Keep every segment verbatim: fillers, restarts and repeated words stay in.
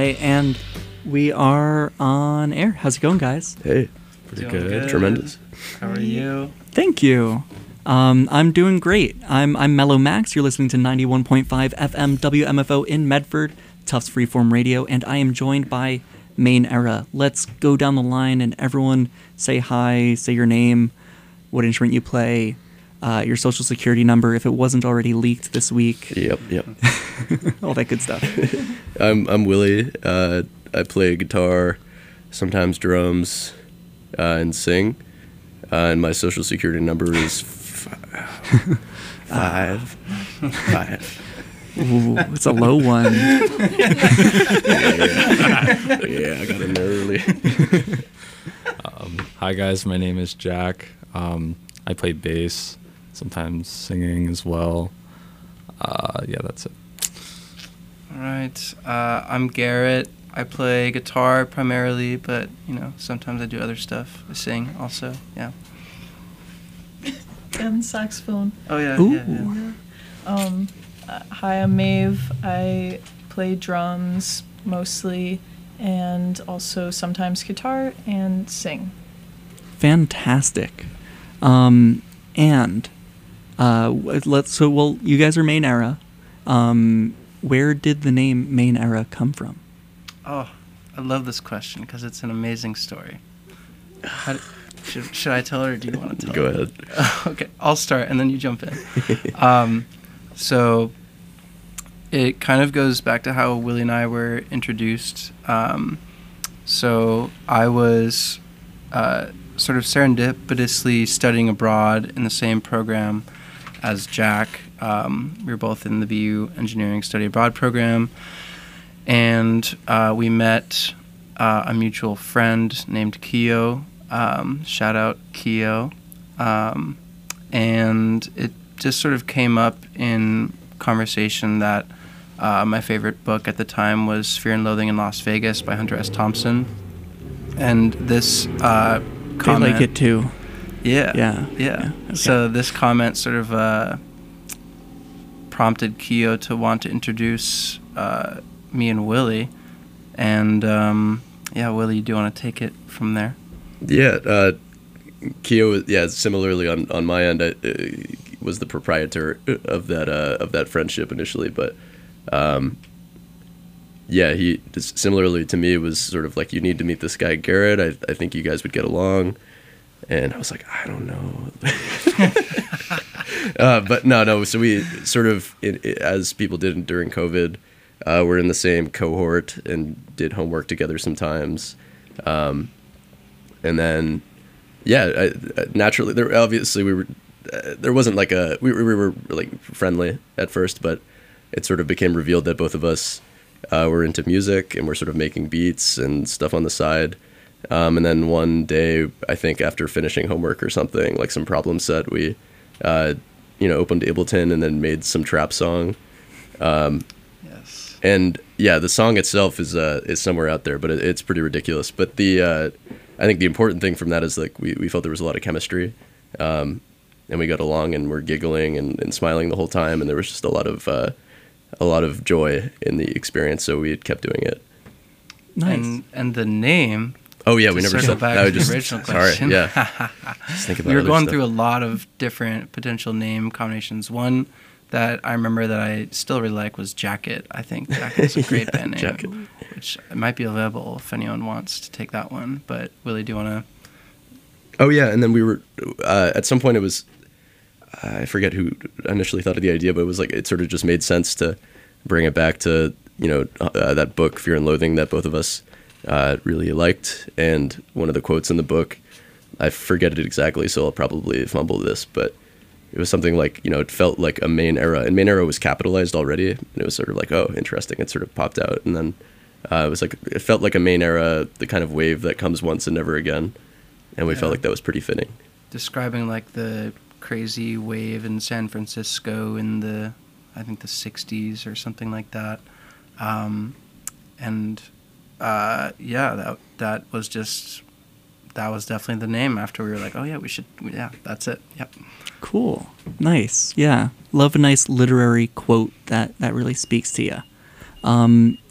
right, and we are on air. How's it going, guys? Hey, pretty Doing good. good. Tremendous. How are you? Thank you. Um, I'm doing great. I'm I'm Mellow Max. You're listening to ninety-one point five F M W M F O in Medford, Tufts Freeform Radio, and I am joined by Main Era. Let's go down the line and everyone say hi, say your name, what instrument you play, uh, your social security number if it wasn't already leaked this week. Yep, yep. All that good stuff. I'm I'm Willie. Uh, I play guitar, sometimes drums, uh, and sing. Uh, and my social security number is f- five. Five. Ooh, it's a low one. yeah, yeah. yeah, I got in there early. um, hi guys, my name is Jack. Um, I play bass, sometimes singing as well. Uh, yeah, that's it. All right. Uh, I'm Garrett. I play guitar primarily, but you know sometimes I do other stuff. I sing also. Yeah. And saxophone. Oh yeah. Ooh. Yeah, yeah. Um, uh, hi, I'm Maeve. I play drums mostly, and also sometimes guitar and sing. Fantastic. Um, and uh, let's. So, well, you guys are Main Era. Um, where did the name Main Era come from? Oh, I love this question because it's an amazing story. How do, should should I tell her, or do you want to tell? Go her? ahead. Okay, I'll start and then you jump in. um, so it kind of goes back to how Willie and I were introduced. Um, so I was uh, sort of serendipitously studying abroad in the same program as Jack. Um, we were both in the B U Engineering Study Abroad program, and uh, we met uh, a mutual friend named Keo. Um, shout out Keo. Um, and it just sort of came up in conversation that uh, my favorite book at the time was Fear and Loathing in Las Vegas by Hunter S. Thompson. And this uh, comment... They like it too. Yeah. Yeah. Yeah. yeah. Okay. So this comment sort of uh, prompted Keo to want to introduce uh, me and Willie. And um, yeah, Willie, do you want to take it from there? Yeah, uh, Keo. Yeah, similarly on, on my end, I uh, was the proprietor of that uh, of that friendship initially, but um, yeah, he similarly to me was sort of like, you need to meet this guy Garrett. I I think you guys would get along, and I was like, I don't know, uh, but no, no. So we sort of, it, it, as people did during COVID, uh, we're in the same cohort and did homework together sometimes. Um, And then, yeah, I, I, naturally, there obviously we were. Uh, there wasn't like a we, we were like friendly at first, but it sort of became revealed that both of us uh, were into music and we're sort of making beats and stuff on the side. Um, and then one day, I think after finishing homework or something, like some problem set, we, uh, you know, opened Ableton and then made some trap song. Um, Yes. and yeah, the song itself is uh, is somewhere out there, but it, it's pretty ridiculous. But the uh, I think the important thing from that is like we, we felt there was a lot of chemistry, um, and we got along and we're giggling and, and smiling the whole time, and there was just a lot of uh, a lot of joy in the experience. So we kept doing it. Nice. And, and the name... Oh yeah, to we never circle said back that. to I the just original sorry. question. Yeah, just think about we were other going stuff. through a lot of different potential name combinations. One that I remember that I still really like was Jacket. I think Jacket is a great Yeah, band name, Jacket. which might be available if anyone wants to take that one. But Willie, do you want to... Oh yeah, and then we were uh, at some point it was I forget who initially thought of the idea, but it was like it sort of just made sense to bring it back to, you know, uh, that book Fear and Loathing that both of us uh, really liked, and one of the quotes in the book, I forget it exactly, so I'll probably fumble this, but it was something like, you know, it felt like a Main Era, and Main Era was capitalized already, and it was sort of like, oh, interesting. It sort of popped out, and then uh, it was like it felt like a Main Era, the kind of wave that comes once and never again. And we Yeah. felt like that was pretty fitting. Describing like the crazy wave in San Francisco in the, I think the sixties or something like that. Um, and uh, yeah, that that was just, that was definitely the name after we were like, oh yeah, we should, yeah, that's it. Yep. Cool. Nice. Yeah. Love a nice literary quote that, that really speaks to you. Um,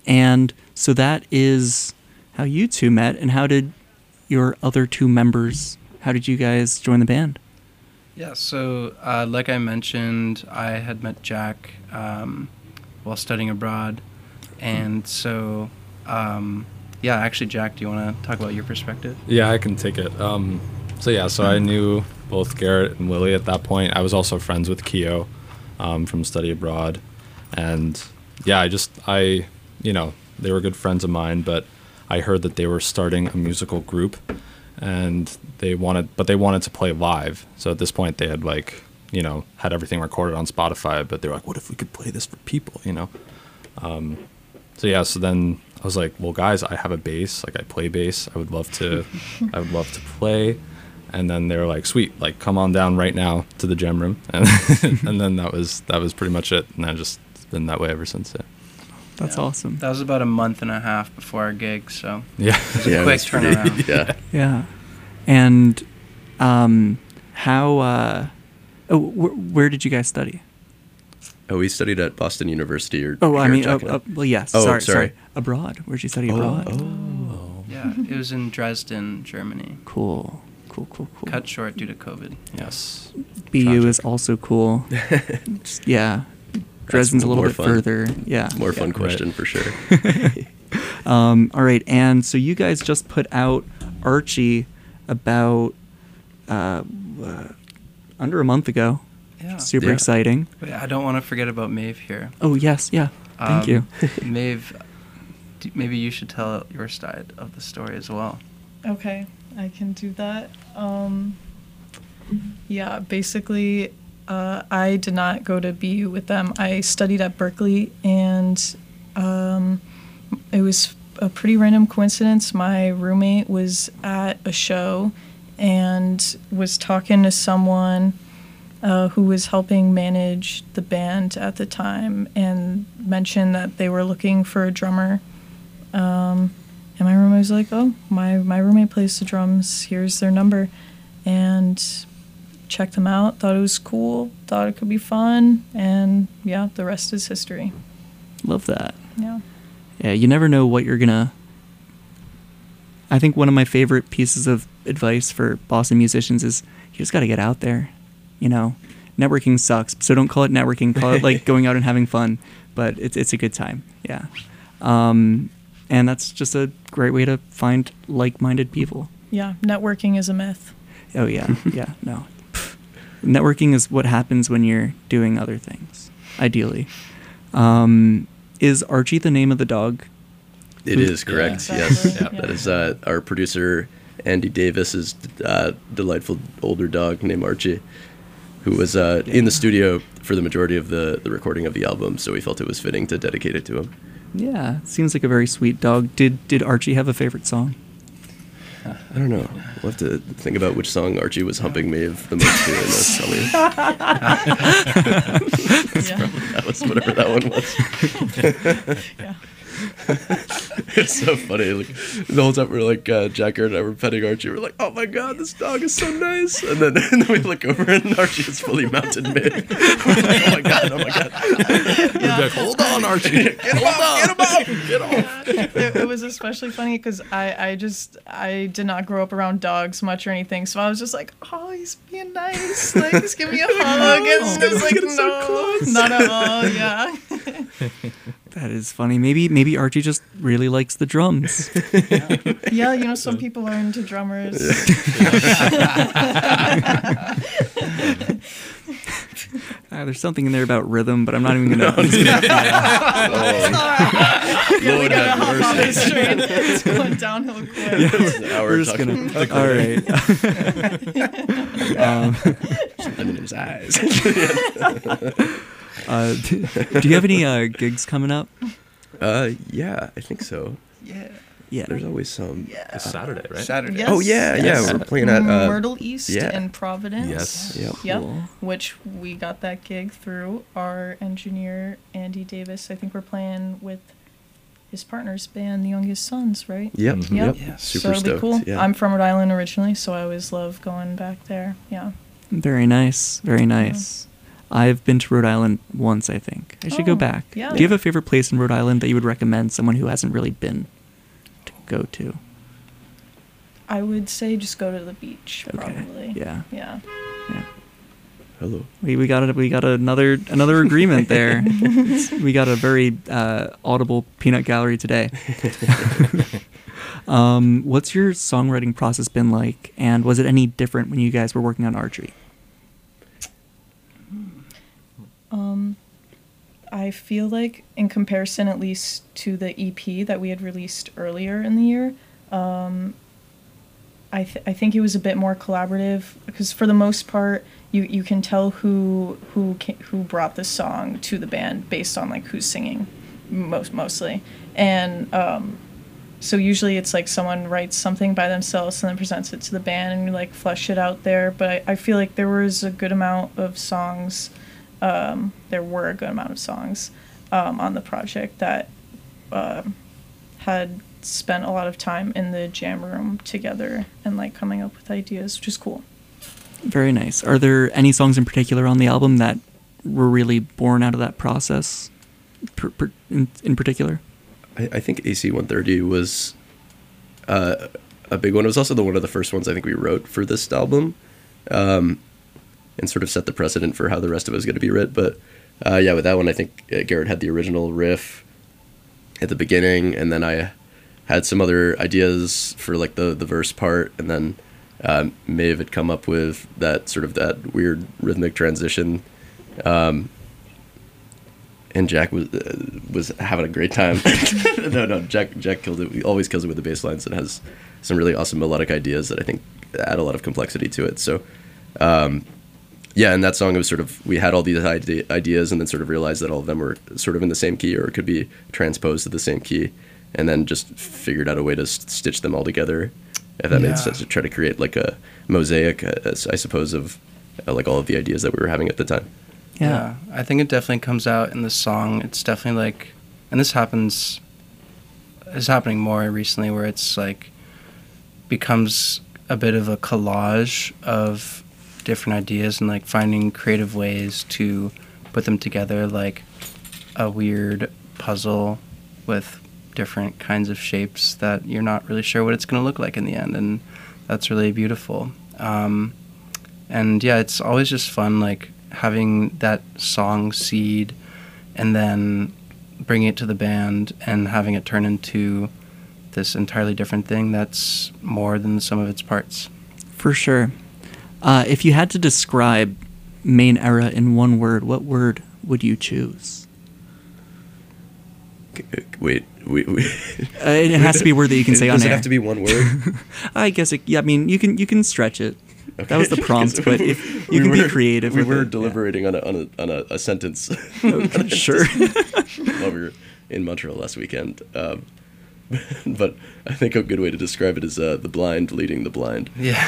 And so that is how you two met. And how did your other two members, how did you guys join the band? Yeah, so uh, like I mentioned, I had met Jack um, while studying abroad. And so, um, yeah, actually, Jack, do you want to talk about your perspective? Yeah, I can take it. Um, so yeah, so I knew both Garrett and Willie at that point. I was also friends with Keo um, from study abroad. And yeah, I just, I, you know, they were good friends of mine, but I heard that they were starting a musical group and they wanted, but they wanted to play live. So at this point they had like, you know, had everything recorded on Spotify, but they were like, what if we could play this for people, you know? Um, so yeah, so then I was like, well guys, I have a bass, like I play bass. I would love to, I would love to play. And then they were like, sweet, like come on down right now to the gem room. And, and then that was, that was pretty much it. And I just been that way ever since. Yeah. That's Yeah. awesome. That was about a month and a half before our gig, so Yeah. it was a Yeah, it quick was pretty- turnaround. yeah. Yeah. And um, how, uh, oh, wh- where did you guys study? Oh, we studied at Boston University. Or Oh, I you're mean, uh, talking uh, about- well, yes. Oh, sorry, sorry. Abroad. Where'd you study Oh, abroad? oh. Yeah, it was in Dresden, Germany. Cool. Cool, cool, cool. Cut short due to COVID. Yes. B U Tragic. is also cool. Just- yeah. Dresden's a little more bit fun. further. Yeah. More fun Right. question for sure. Um, all right. And so you guys just put out Archie about uh, uh, under a month ago. Yeah. Super Yeah. exciting. Wait, I don't want to forget about Maeve here. Oh, yes. Yeah. Thank Um, you. Maeve, d- maybe you should tell your side of the story as well. Okay, I can do that. Um, yeah, basically, uh, I did not go to B U with them. I studied at Berkeley, and um, it was a pretty random coincidence. My roommate was at a show and was talking to someone uh, who was helping manage the band at the time, and mentioned that they were looking for a drummer. Um, and my roommate was like, "Oh, my my roommate plays the drums. Here's their number," and checked them out. Thought it was cool. Thought it could be fun, and yeah, the rest is history. Love that. Yeah. Yeah, you never know what you're gonna. I think one of my favorite pieces of advice for Boston musicians is you just got to get out there. You know, networking sucks, so don't call it networking. Call it like going out and having fun. But it's it's a good time. Yeah, um, and that's just a great way to find like-minded people. Yeah, networking is a myth. Oh yeah, yeah. No, Pff. Networking is what happens when you're doing other things. Ideally, um, is Archie the name of the dog? It is correct. Yeah. Yes, Exactly. that is uh, our producer Andy Davis's uh, delightful older dog named Archie, who was uh, in the studio for the majority of the, the recording of the album. So we felt it was fitting to dedicate it to him. Yeah, seems like a very sweet dog. Did did Archie have a favorite song? I don't know. We'll have to think about which song Archie was humping Maeve the most to, and that's tell me. Yeah. That was whatever that one was. Yeah. It's so funny. Like the whole time we're like uh, Jacker and I were petting Archie. We're like, "Oh my god, this dog is so nice!" And then, and then we look over and Archie is fully mounted mid. We're like, "Oh my god, oh my god!" We'd be like, hold on, Archie. Get him off! Get him off! Get off! it, it was especially funny because I, I just I did not grow up around dogs much or anything, so I was just like, oh, he's being nice, like he's giving me a hug, and it was like, getting so no, close. not at all, yeah. That is funny. Maybe maybe Archie just really likes the drums. Yeah, you know, some people are into drummers. Uh, there's something in there about rhythm, but I'm not even gonna. Oh, Yeah, we Lord gotta have hop on mercy. this train. It's going downhill quick. It's an hour We're just talking gonna. about All right. um, something in his eyes. uh, do, do you have any uh, gigs coming up? uh, yeah, I think so. Yeah. Yeah. There's always some. It's Saturday, right? Saturday. Yes. Oh yeah, yeah. Yes. We're playing at uh, Myrtle East yeah. in Providence. Yes. Yep. Yep. Cool. Which we got that gig through our engineer Andy Davis. I think we're playing with his partner's band, The Youngest Sons, right? Yep. Mhm. Yep. Yeah. So Super it'll be stoked. cool. Yeah. I'm from Rhode Island originally, so I always love going back there. Yeah. Very nice. Very nice. I've been to Rhode Island once, I think. I should Oh, go back. yeah. Do you have a favorite place in Rhode Island that you would recommend someone who hasn't really been to go to? I would say just go to the beach, Okay. probably. Yeah. Yeah. Yeah. Hello. We we got a, we got another another agreement there. We got a very uh, audible peanut gallery today. um, what's your songwriting process been like, and was it any different when you guys were working on Archery? Um, I feel like, in comparison at least to the E P that we had released earlier in the year, um, I th- I think it was a bit more collaborative because for the most part, you, you can tell who who ca- who brought the song to the band based on like who's singing, most mostly, and um, so usually it's like someone writes something by themselves and then presents it to the band and we like flesh it out there. But I, I feel like there was a good amount of songs. Um, there were a good amount of songs um, on the project that um, had spent a lot of time in the jam room together and like coming up with ideas, which is cool. Very nice. Are there any songs in particular on the album that were really born out of that process, per, per, in, in particular? I, I think A C one thirty was uh, a big one. It was also the one of the first ones I think we wrote for this album, um, and sort of set the precedent for how the rest of it was going to be writ. But uh, yeah, with that one, I think uh, Garrett had the original riff at the beginning, and then I had some other ideas for like the the verse part, and then um, Maeve had come up with that sort of that weird rhythmic transition. Um, and Jack was uh, was having a great time. no, no, Jack Jack killed it. He always kills it with the bass lines and has some really awesome melodic ideas that I think add a lot of complexity to it. So, um, yeah, in that song, it was sort of, we had all these ide- ideas and then sort of realized that all of them were sort of in the same key or could be transposed to the same key, and then just figured out a way to st- stitch them all together, if that Yeah. made sense, to try to create like a mosaic, uh, I suppose, of uh, like all of the ideas that we were having at the time. Yeah. I think it definitely comes out in the song. It's definitely like, and this happens, is happening more recently, where it's like becomes a bit of a collage of different ideas and like finding creative ways to put them together, like a weird puzzle with different kinds of shapes that you're not really sure what it's going to look like in the end, and that's really beautiful. Um, and yeah, it's always just fun, like having that song seed and then bringing it to the band and having it turn into this entirely different thing that's more than the sum of its parts. For sure. Uh, if you had to describe Main Era in one word, what word would you choose? Wait, we, we Uh, it has to be a word that you can say on Does it air. have to be one word? I guess it, yeah, I mean, you can you can stretch it. That was the prompt, Because but we- if you we can were- be creative. We with were it, deliberating on a on a on a, a sentence. yeah. Sure. While we were in Montreal last weekend, um, but I think a good way to describe it is uh, the blind leading the blind. Yeah.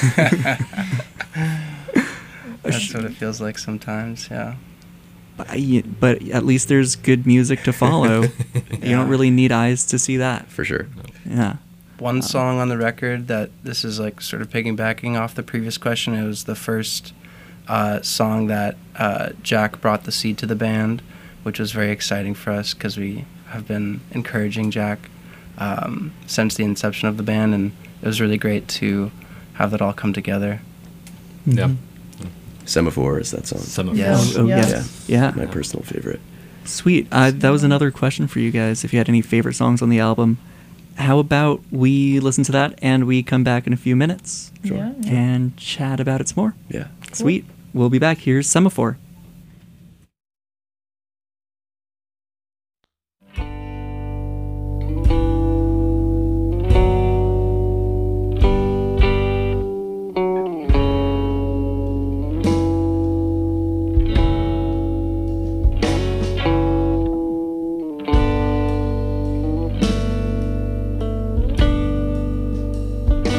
That's what it feels like sometimes, yeah. But, I- but at least there's good music to follow. You Yeah. don't really need eyes to see that. For sure. Yeah. One song on the record that this is like sort of piggybacking off the previous question. It was the first uh, song that uh, Jack brought the seed to the band, which was very exciting for us because we have been encouraging Jack um, since the inception of the band, and it was really great to have that all come together. Yeah. Semaphore is that song. Some of Yeah. Oh, oh, Yeah. yeah. Yeah. My personal favorite. Sweet. Uh, that was another question for you guys. If you had any favorite songs on the album, how about we listen to that and we come back in a few minutes Sure. Yeah. and chat about it some more? Yeah. Sweet. We'll be back. Here's Semaphore.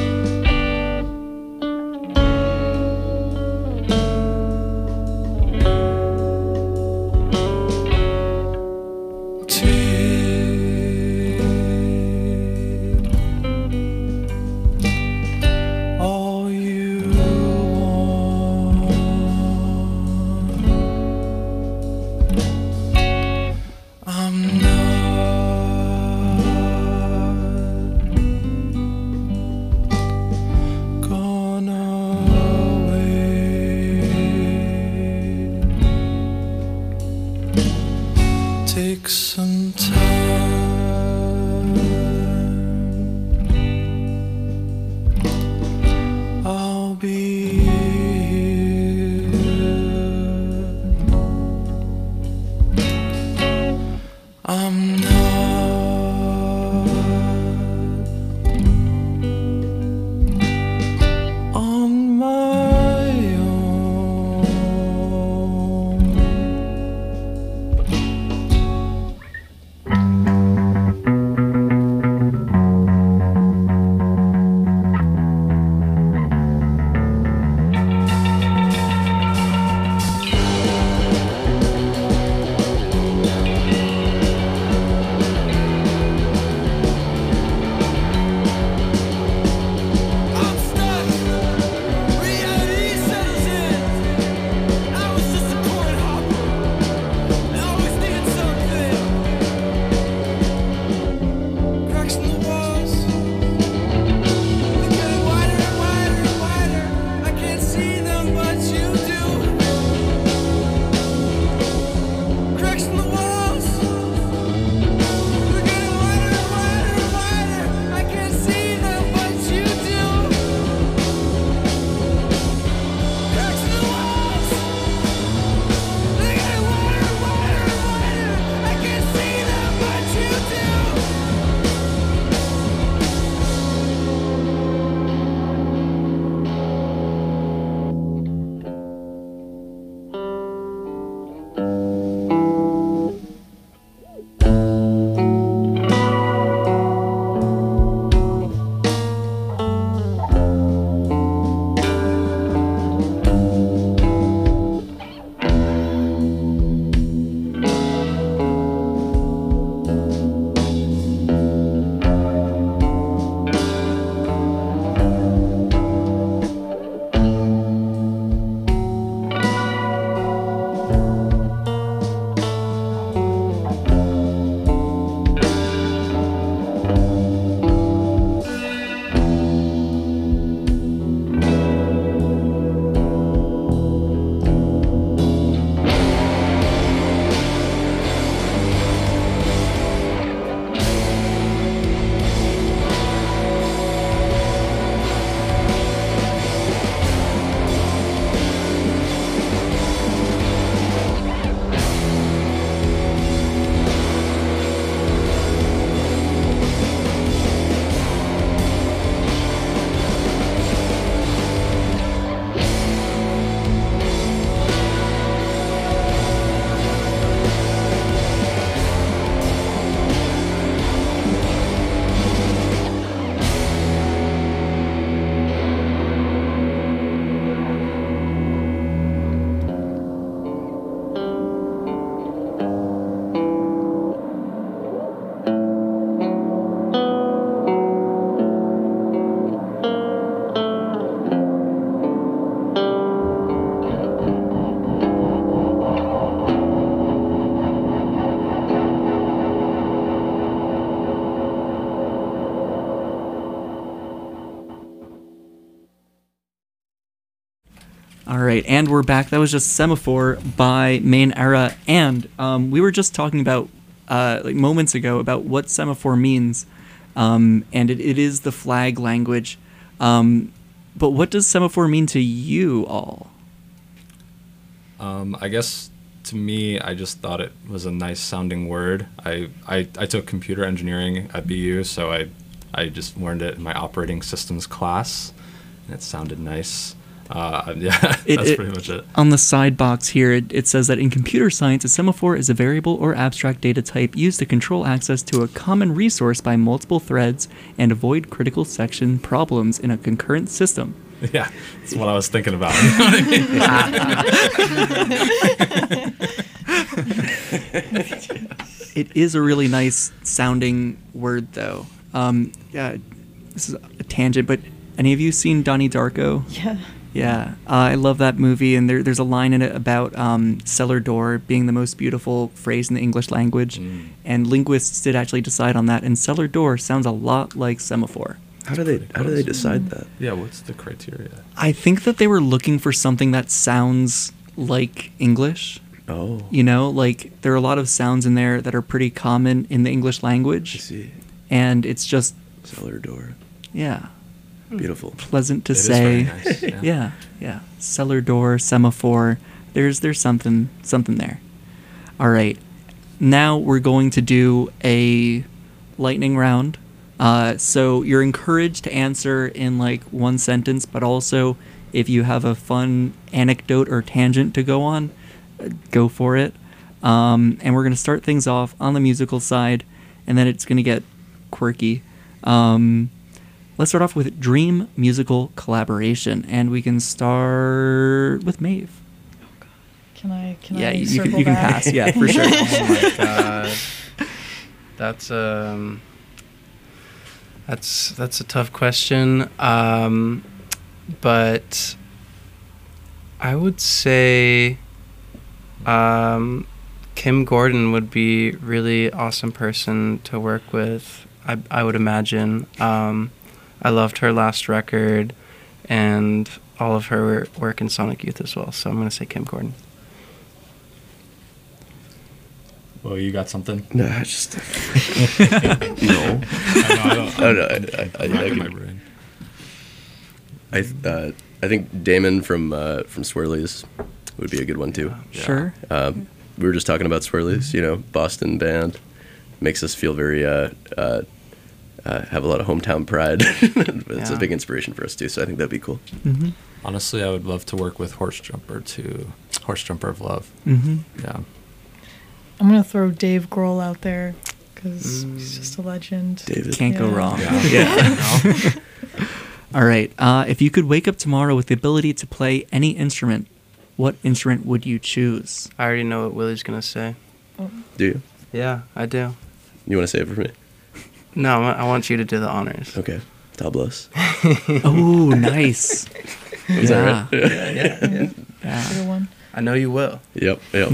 Thank All right, and we're back. That was just Semaphore by Main Era, and um, we were just talking about uh, like moments ago about what semaphore means, um, and it, it is the flag language. Um, but what does semaphore mean to you all? Um, I guess to me, I just thought it was a nice sounding word. I, I, I took computer engineering at B U, so I I just learned it in my operating systems class, and it sounded nice. Uh, yeah, It- that's it- pretty much it. On the side box here, it, it says that in computer science, a semaphore is a variable or abstract data type used to control access to a common resource by multiple threads and avoid critical section problems in a concurrent system. Yeah, that's what I was thinking about. You know what I mean? It is a really nice sounding word, though. Um, yeah, this is a tangent, but any of you seen Donnie Darko? Yeah. Yeah, uh, I love that movie, and there, there's a line in it about um, cellar door being the most beautiful phrase in the English language, Mm. and linguists did actually decide on that, and cellar door sounds a lot like semaphore. How do they how do they decide that? Yeah, what's the criteria? I think that they were looking for something that sounds like English. Oh, You know, like there are a lot of sounds in there that are pretty common in the English I language, see. and it's just, Cellar door. yeah, Beautiful. pleasant to It is say. very nice, yeah. Yeah, yeah. Cellar door, semaphore. There's there's something something there. All right. Now we're going to do a lightning round. Uh, so you're encouraged to answer in like one sentence, but also if you have a fun anecdote or tangent to go on, uh, go for it. Um, and we're going to start things off on the musical side, and then it's going to get quirky. Um, let's start off with dream musical collaboration, and we can start with Maeve. Can I? Can Yeah, I you, you circle can, you can back? pass. Yeah, for sure. Oh my god, that's um, that's that's a tough question. Um, but I would say, um, Kim Gordon would be really awesome person to work with. I I would imagine. Um, I loved her last record, and all of her work in Sonic Youth as well. So I'm gonna say Kim Gordon. Well, you got something? No, I just no. I know, I don't. Oh, no, I, I, I, I, racking my can- brain. I, th- uh, I think Damon from uh, from Swirlies would be a good one too. Yeah. Sure. Um, we were just talking about Swirlies, you know, Boston band, makes us feel very uh, uh, uh, have a lot of hometown pride. It's a Yeah. big inspiration for us too, so I think that'd be cool. Mm-hmm. Honestly, I would love to work with Horse Jumper too. Horse Jumper of Love. Mm-hmm. Yeah. I'm gonna throw Dave Grohl out there because Mm. he's just a legend. David, Can't go Yeah. wrong. Yeah. All right. Uh, if you could wake up tomorrow with the ability to play any instrument, what instrument would you choose? I already know what Willie's gonna say. do you? Yeah, I do. You want to say it for me? No, I I want you to do the honors. Okay, tablas. Oh, nice. Was yeah. that right? Yeah, yeah, yeah. Yeah. Good one. I know you will. Yep, yep.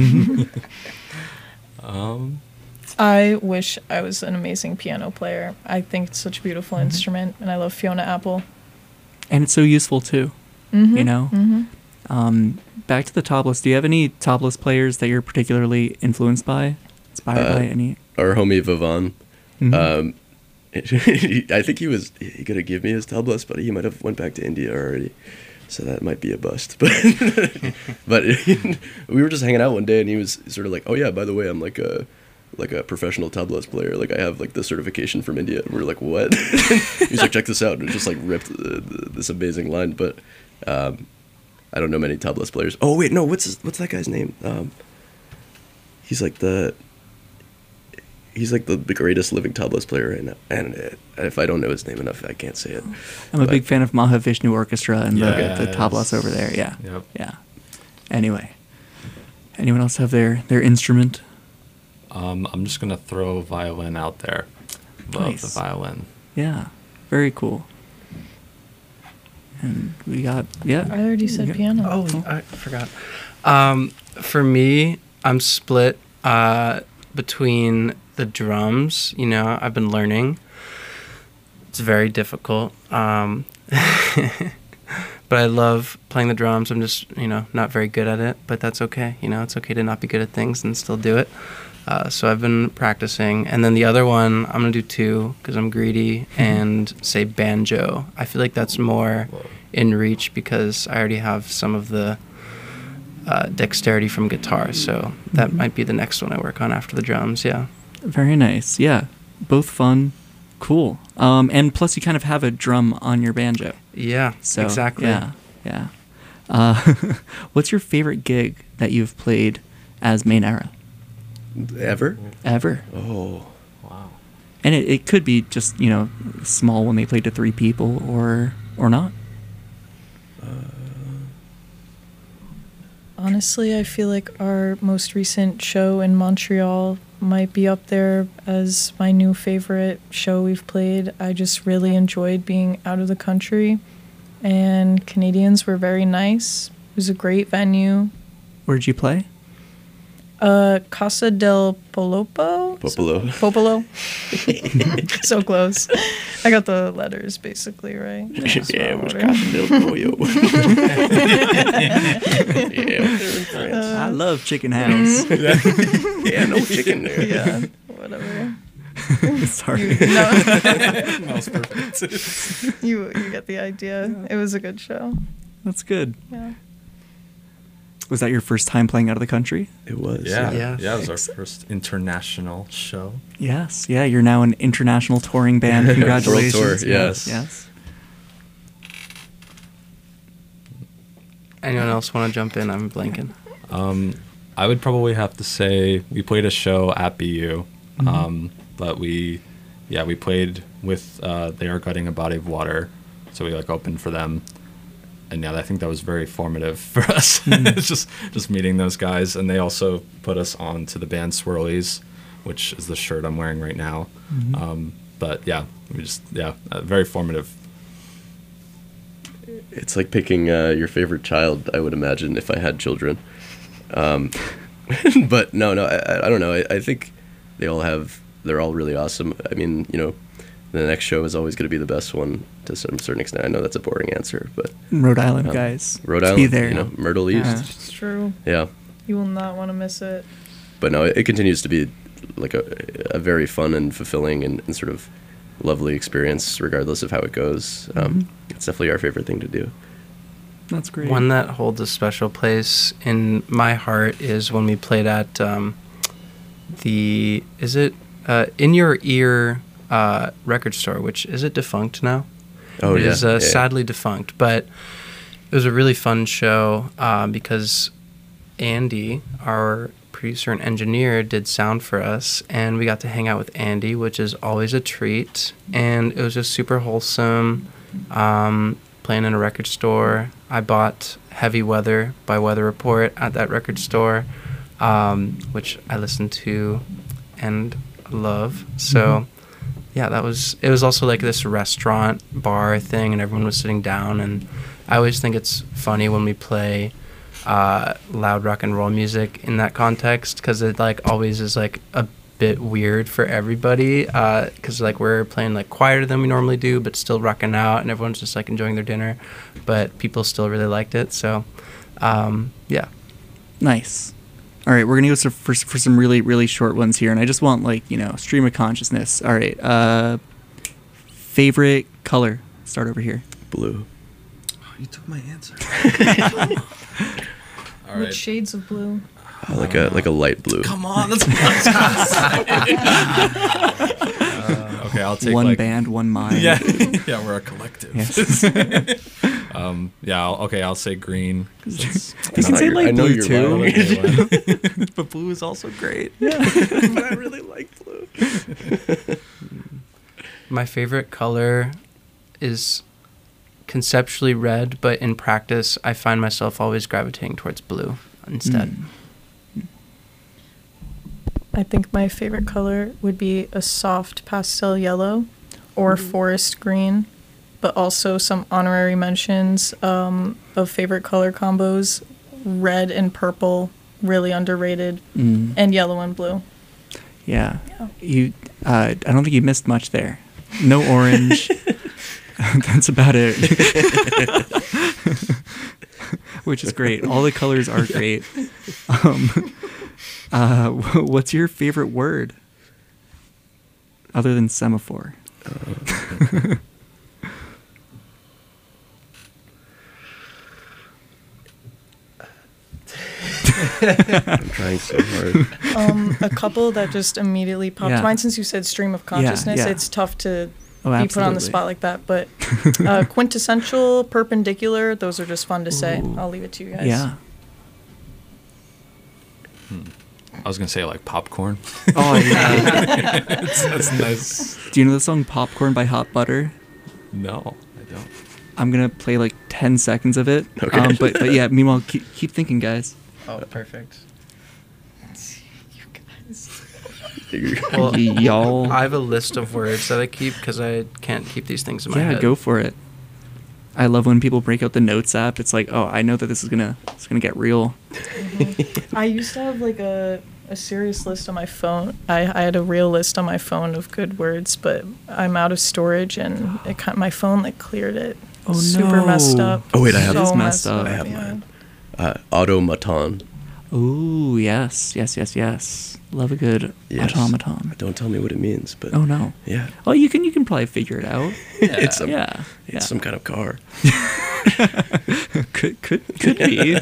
Um. I wish I was an amazing piano player. I think it's such a beautiful Mm-hmm. instrument, and I love Fiona Apple. And it's so useful too. Mm-hmm. You know? Mm-hmm. Um, back to the tablas. Do you have any tablas players that you're particularly influenced by? Inspired Uh, by any? Our homie Vivon. Mhm. Um, I think he was he gonna give me his tablas, but he might have went back to India already, so that might be a bust. But but we were just hanging out one day, and he was sort of like, "Oh yeah, by the way, I'm like a like a professional tablas player. Like I have like the certification from India." And we are like, "What?" He's like, "Check this out," and it just like ripped uh, this amazing line. But um, I don't know many tablas players. Oh wait, no, what's his, what's that guy's name? Um, he's like the. He's like the, the greatest living tablas player right now, and uh, if I don't know his name enough, I can't say it. I'm a but- big fan of Mahavishnu Orchestra and the, the Yes. tablas over there. Yeah. Yep. Yeah. Anyway. Anyone else have their, their instrument? Um. I'm just gonna throw violin out there. Love Nice. the violin. Yeah. Very cool. And we got, yeah. I already said Yeah. piano. Oh, I forgot. Um, for me, I'm split uh, between the drums. You know, I've been learning. It's very difficult. Um, but I love playing the drums. I'm just, you know, not very good at it, but that's okay. You know, it's okay to not be good at things and still do it. Uh, so I've been practicing. And then the other one, I'm going to do two because I'm greedy, and say banjo. I feel like that's more in reach because I already have some of the uh, dexterity from guitar. So that Mm-hmm. might be the next one I work on after the drums, yeah. Very nice. Yeah. Both fun. Cool. Um, and plus you kind of have a drum on your banjo. Yeah, So exactly. Yeah. Yeah. Uh, what's your favorite gig that you've played as Main Era Ever? ever? Oh. Wow. And it, it could be just, you know, small when they played to three people or or not. Honestly, I feel like our most recent show in Montreal might be up there as my new favorite show we've played. I just really enjoyed being out of the country, and Canadians were very nice. It was a great venue. Where'd you play? Uh, Casa del Polopo? Popolo. Popolo? So close. I got the letters basically right. That's Yeah, what it was I ordered. Casa del Pollo. Yeah, up there in France. I love Chicken House. Yeah, no chicken there. Yeah, whatever. Sorry. You, no, That was perfect. you, you get the idea. It was a good show. That's good. Yeah. Was that your first time playing out of the country? It was. Yeah, Yeah. yeah, it was our first international show. Yes. Yeah, you're now an international touring band. World Congratulations. tour, yes. Yes. Anyone else want to jump in? I'm blanking. Um, I would probably have to say we played a show at B U, Mhm. um, but we, yeah, we played with uh, They Are Gutting a Body of Water, so we like opened for them, and yeah, I think that was very formative for us. It's just just meeting those guys, and they also put us on to the band Swirlies, which is the shirt I'm wearing right now. Um, but yeah, we just yeah, uh, very formative. It's like picking uh, your favorite child, I would imagine, if I had children. Um, but no, no, I, I don't know. I, I think they all have, they're all really awesome. I mean, you know, the next show is always going to be the best one to some certain extent. I know that's a boring answer, but Rhode Island um, guys. Rhode Be Island, there. you know, Myrtle Yeah. East. It's true. Yeah. You will not want to miss it. But no, it, it continues to be like a, a very fun and fulfilling and, and sort of lovely experience, regardless of how it goes. Um, It's definitely our favorite thing to do. That's great. One that holds a special place in my heart is when we played at um, the, is it uh, In Your Ear uh, record store, which, is it defunct now? Oh, It yeah. is uh, yeah. sadly defunct, but it was a really fun show uh, because Andy, our producer and engineer, did sound for us, and we got to hang out with Andy, which is always a treat, and it was just super wholesome. Um, playing in a record store. I bought Heavy Weather by Weather Report at that record store, um, which I listened to and love. So, yeah, that was. It was also like this restaurant bar thing, and everyone was sitting down. And I always think it's funny when we play uh, loud rock and roll music in that context, because it like always is like a bit weird for everybody, because uh, like we're playing like quieter than we normally do, but still rocking out, and everyone's just like enjoying their dinner, but people still really liked it. So, um, yeah. Nice. All right, we're gonna go so- for for some really really short ones here, and I just want like you know stream of consciousness. All right, uh, favorite color. Start over here. Blue. Oh, you took my answer. All With right. shades of blue. Oh, like a like a light blue. Come on, that's what I was gonna say. Uh, okay, I'll take one like, band, one mind. Yeah, yeah, we're a collective. Yes. um, yeah. I'll, okay, I'll say green. 'cause it's- You can know say you're- light I know blue you're too, lying. but blue is also great. but I really like blue. My favorite color is conceptually red, but in practice, I find myself always gravitating towards blue instead. Mm. I think my favorite color would be a soft pastel yellow or forest green, but also some honorary mentions um, of favorite color combos. Red and purple, really underrated, Mm. and yellow and blue. Yeah. Yeah. You. Uh, I don't think you missed much there. No orange. That's about it. which is great. All the colors are great. Um, uh, what's your favorite word other than semaphore? Uh, I'm trying so hard. Um, a couple that just immediately popped Yeah. to mind since you said stream of consciousness. yeah. It's tough to Oh, be put on the absolutely. spot like that, but uh, quintessential, perpendicular, those are just fun to say. Ooh. I'll leave it to you guys. Yeah. I was gonna say like popcorn. Oh yeah. that's, that's nice. Do you know the song "Popcorn" by Hot Butter? No, I don't. I'm gonna play like ten seconds of it. Okay. Um, but but yeah. Meanwhile, keep keep thinking, guys. Oh, perfect. Well, Y'all. I have a list of words that I keep because I can't keep these things in my Yeah, head. go for it. I love when people break out the notes app. It's like, oh, I know that this is gonna it's gonna get real. I used to have like a, a serious list on my phone. I, I had a real list on my phone of good words, but I'm out of storage and it kind my phone like cleared it. Oh, Super messed no. up. Oh, wait, I have- so It is messed up. I have yeah. mine. uh, automaton. Ooh, yes, yes, yes, yes. Love a good Yes. automaton. Don't tell me what it means, but Oh no. yeah, Oh, you can you can probably figure it out. it's some, yeah, it's yeah. some kind of car. could could could be.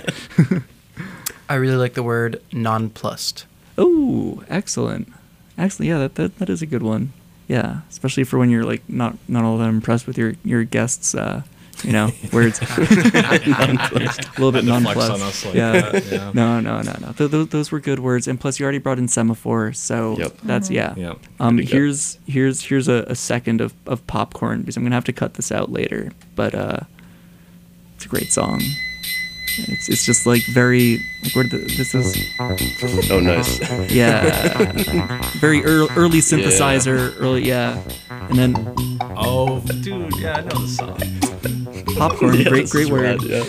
I really like the word nonplussed. Oh, excellent, excellent. Yeah, that, that that is a good one. Yeah, especially for when you're like not not all that impressed with your your guests. Uh, you know, words. a little bit Had to flex nonplussed. on us like yeah. that, yeah. No, no, no, no. Th- th- those were good words, and plus you already brought in semaphore, so Yep. that's yeah. Yeah. Um, Good to go. here's here's here's a, a second of, of popcorn because I'm gonna have to cut this out later, but uh, it's a great song. It's it's just like very like where the, this is Oh, nice. yeah very early, early synthesizer early yeah and then Oh, dude, yeah, I know the song. popcorn Yeah, great this great is word. rad, yeah.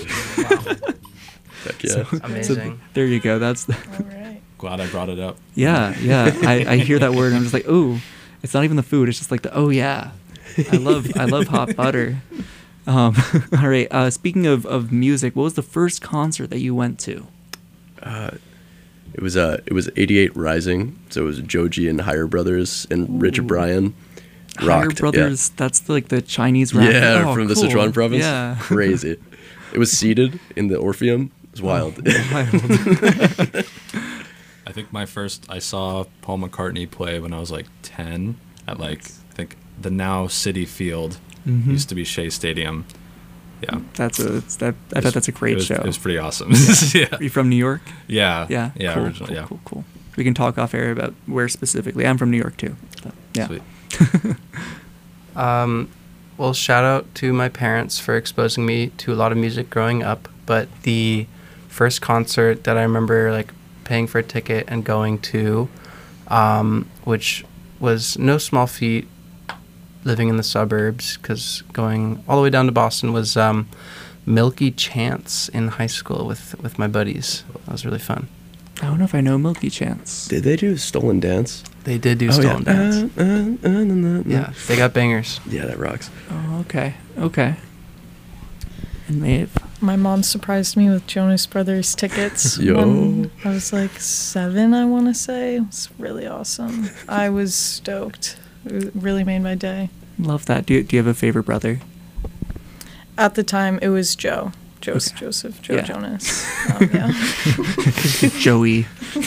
Heck yeah. So, Amazing. there you go. That's the, All right. Glad I brought it up. yeah yeah. I, I hear that word and I'm just like ooh, it's not even the food. It's just like the oh yeah. I love I love hot butter. Um, all right. Uh, speaking of, of music, what was the first concert that you went to? Uh, it was uh, it was eighty-eight Rising, so it was Joji and Higher Brothers and Richard Ooh. Bryan. Higher Rocked, Brothers. That's the, like the Chinese Yeah, rap. yeah Oh, from the cool. Sichuan province. Yeah. Crazy. It was seated in the Orpheum. It was wild. Wild. I think my first I saw Paul McCartney play when I was like ten at like I think the now City Field. Mhm. Used to be Shea Stadium. Yeah. That's a it's that. I It bet was- that's a great it was, show. It was pretty awesome. yeah. Are you from New York? Yeah. Yeah. Yeah. Cool, Original, cool, yeah. cool, cool. We can talk off air about where specifically. I'm from New York too. But, yeah. Sweet. Um, well, shout out to my parents for exposing me to a lot of music growing up. But the first concert that I remember like paying for a ticket and going to, um, which was no small feat, living in the suburbs, because going all the way down to Boston was um, Milky Chance in high school with with my buddies. That was really fun. I don't know if I know Milky Chance. Did they do Stolen Dance? They did do Oh, Stolen yeah. Dance. Uh, uh, uh, na, na, na. Yeah, they got bangers. Yeah, that rocks. Oh, okay. Okay. And Maeve. My mom surprised me with Jonas Brothers tickets Yo. when I was like seven, I want to say. It was really awesome. I was stoked. It really made my day. Love that. Do you, do you have a favorite brother? At the time, it was Joe. Joseph, Okay. Joseph, Joe Yeah. Jonas. Um, yeah. Joey.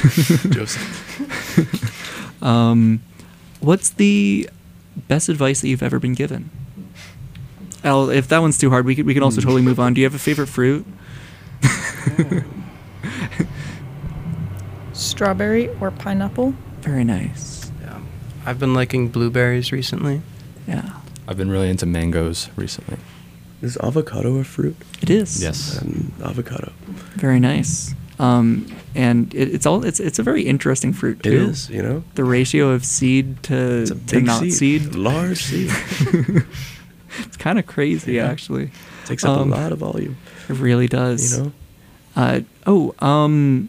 Joseph. Um, what's the best advice that you've ever been given? Al, if that one's too hard, we could, we can also totally move on. Do you have a favorite fruit? Strawberry or pineapple? Very nice. Yeah, I've been liking blueberries recently. Yeah, I've been really into mangoes recently. Is avocado a fruit? it is. Yes. Um, avocado. Very nice. Um, and it, it's all it's it's a very interesting fruit It too. is, you know? The ratio of seed to It's a to big not seed. seed. Large seed. It's kind of crazy, Yeah. actually. Takes up Um, a lot of volume, It really does. you know? Uh, oh, um,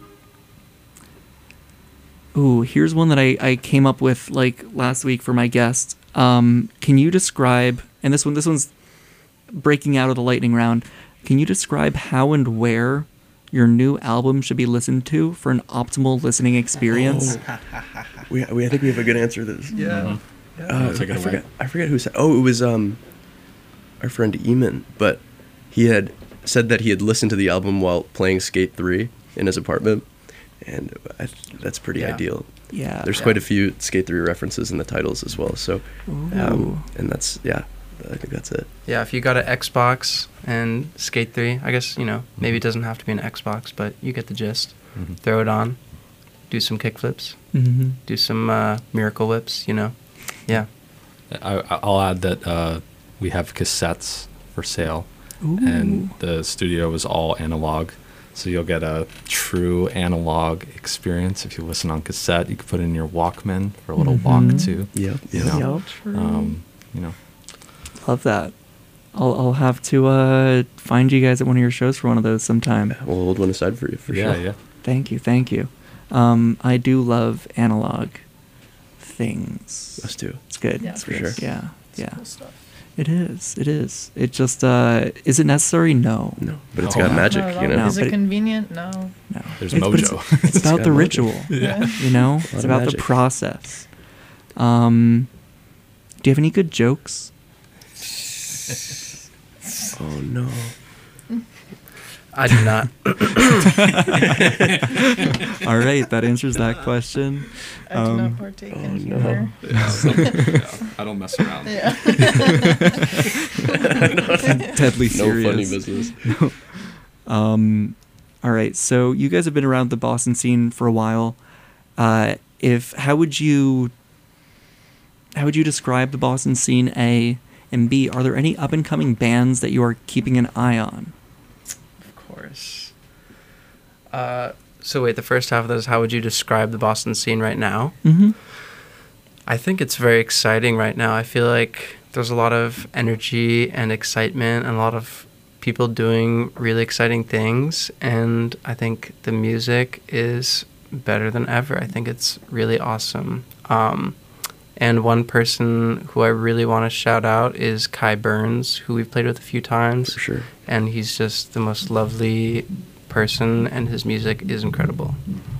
ooh, here's one that I, I came up with like last week for my guest. Um, can you describe, and this one, this one's breaking out of the lightning round. Can you describe how and where your new album should be listened to for an optimal listening experience? Oh. we, we I think we have a good answer to this. Yeah. Uh, Take it I away. forget. I forget who said. Oh, it was um, our friend Eamon. But he had said that he had listened to the album while playing Skate three in his apartment, and I, that's pretty Yeah. ideal. Yeah. There's Yeah. quite a few Skate three references in the titles as well. So, um, and that's yeah, I think that's it. Yeah, if you got an Xbox and Skate three, I guess, you know, maybe it doesn't have to be an Xbox, but you get the gist. Mhm. Throw it on, do some kickflips, Mm-hmm. do some uh, miracle whips, you know. Yeah. I, I'll add that uh, we have cassettes for sale, and the studio is all analog, so you'll get a true analog experience if you listen on cassette. You can put it in your Walkman for a little Mhm. walk too. Yeah. You know, True. um, you know. Love that. I'll I'll have to uh, find you guys at one of your shows for one of those sometime. We'll hold one aside for you for yeah, sure. yeah. Thank you, thank you. Um, I do love analog things. Us too. It's good. Yeah, It's for good. sure. Yeah, It's yeah. cool stuff. It is. It is. It just uh, is it necessary? No. No, but it's Oh, got no. magic, Not at you all. know. No, Is but it it- convenient? No. No. There's It's- but mojo. It's, it's It's about got the mojo. ritual. Yeah. You know, A it's lot of about the magic. process. Um, do you have any good jokes? Oh no. I do not. All right, that answers that question. I do Um, not partake oh, in no. humor. I don't mess around. Yeah. Deadly No serious. funny business. Um, all right. So you guys have been around the Boston scene for a while. Uh, if how would you how would you describe the Boston scene? A and B. Are there any up and coming bands that you are keeping an eye on? Of course. Uh, so wait, the first half of this, how would you describe the Boston scene right now? Mm-hmm. I think it's very exciting right now. I feel like there's a lot of energy and excitement and a lot of people doing really exciting things. And I think the music is better than ever. I think it's really awesome. Um, and one person who I really want to shout out is Kai Burns, who we've played with a few times. For sure. And he's just the most lovely person, and his music is incredible.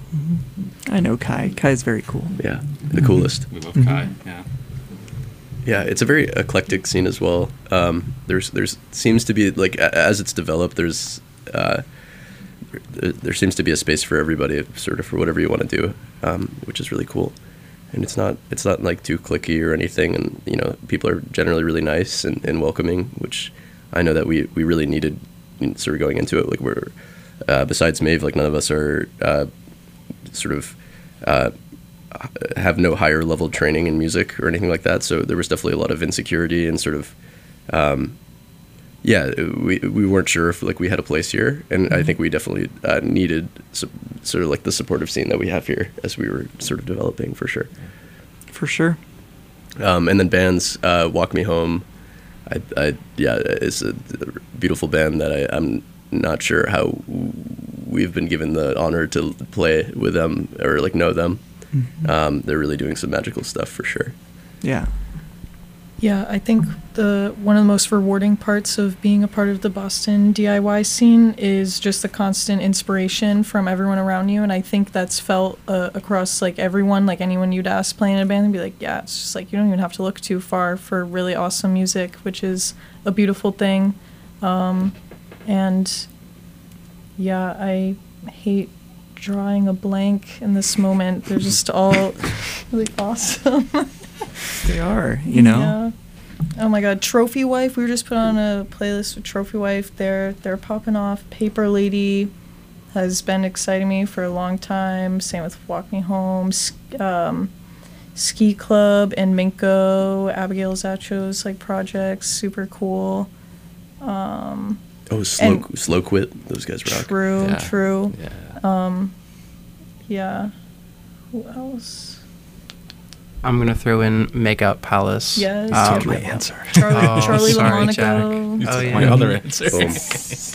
I know Kai. Kai's very cool. Yeah, the coolest. We love Mhm. Kai. Yeah. Yeah, it's a very eclectic scene as well. Um, there's there's seems to be like a- as it's developed, there's uh, there, there seems to be a space for everybody, sort of for whatever you want to do, um, which is really cool. And it's not it's not like too cliquey or anything, and you know people are generally really nice and, and welcoming, which I know that we, we really needed in- sort of going into it. Like we're uh, besides Maeve, like none of us are uh, sort of. Uh, have no higher level training in music or anything like that, so there was definitely a lot of insecurity and sort of um, yeah we we weren't sure if like we had a place here, and I think we definitely uh, needed su- sort of like the supportive scene that we have here as we were sort of developing, for sure. For sure. Um, and then bands, uh, Walk Me Home, I, I yeah is a beautiful band that I, I'm not sure how we've been given the honor to play with them or like know them. Um, they're really doing some magical stuff for sure. Yeah. Yeah, I think the one of the most rewarding parts of being a part of the Boston D I Y scene is just the constant inspiration from everyone around you, and I think that's felt uh, across like everyone. Like anyone you'd ask playing in a band, and be like, yeah, it's just like you don't even have to look too far for really awesome music, which is a beautiful thing. Um, and yeah, I hate drawing a blank in this moment. They're just all really awesome. They are, you know? Yeah. Oh my god, Trophy Wife. We were just put on a playlist with Trophy Wife. They're they're popping off. Paper Lady has been exciting me for a long time. Same with Walk Me Home. S- Um, Ski Club and Minko, Abigail Zacho's like projects, super cool. Um, Oh, slow And- slow quit. Those guys rock. true, Yeah. true. Yeah. Um, yeah. Who else? I'm going to throw in Makeout Palace. Yes, Um, yeah. My answer. Charlie, Oh, Charlie sorry, LaMonaco. Jack. You Oh, took yeah. my other answer. Boom.